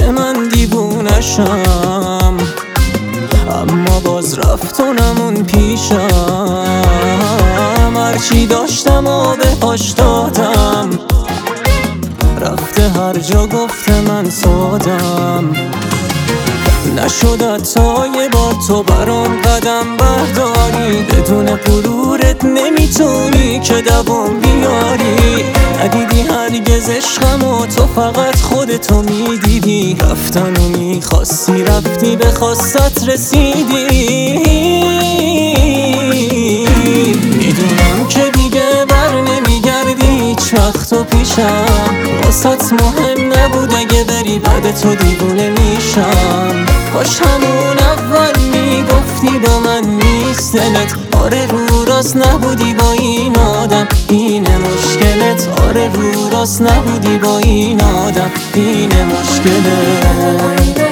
که من دیوونشم، اما باز رفت و نمون پیشم. هرچی داشتم و بهاش دادم، رفته هر جا گفته من سادم. نشد تا یه بار تو برام قدم برداری، بدون غرورت نمیتونی که دوام بیاری. ندیدی هرگز عشقم و تو فقط خودتو میدیدی، رفتن و میخواستی رفتی به خواستت رسیدی. میدونم که دیگه بر نمیگردی هیچ وقت و پیشم، واسط مهم نبود اگه بری بعد تو دیوونه میشم. کاش همون اول میگفتی با من نیست دلت، آره رو راست نبودی با این آدم اینه مشکلت. آره رو راست نبودی با این آدم اینه مشکلت.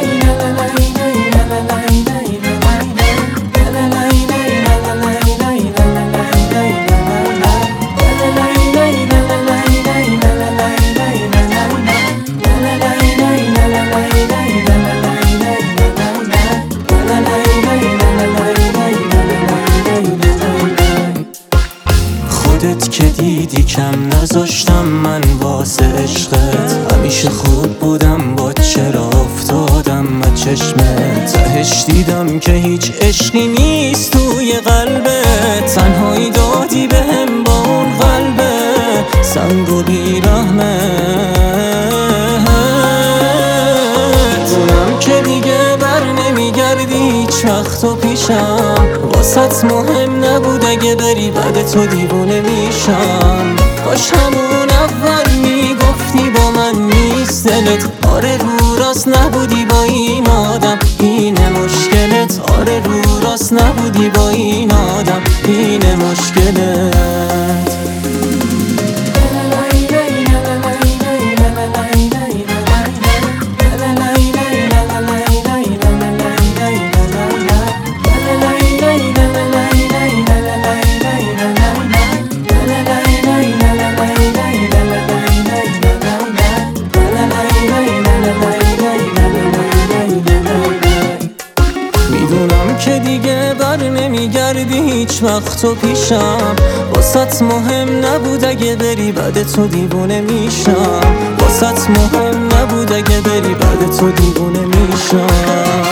خودت که دیدی کم نذاشتم من واسه عشقت، همیشه خوب بودم با چرا افتادم از چشمت. تهش دیدم که هیچ عشقی نیست توی قلبت، تنهایی دادی بهم با اون قلبه سنگ و بیرحمت. اونم که دیگه بر نمیگردی هیچ وقت و پیشم، واسط مهم نبود اگه بری بعد تو دیوونه میشم. کاش همون اول میگفتی با من نیست دلت، آره رو راست نبودی با این آدم اینه مشکلت. آره رو راست نبودی با این آدم اینه مشکلت. میدونم که دیگه بر نمیگردی هیچ وقت و پیشم، واسط مهم نبود اگه بری بعد تو دیوونه میشم. واسط مهم نبود اگه بری بعد تو دیوونه میشم.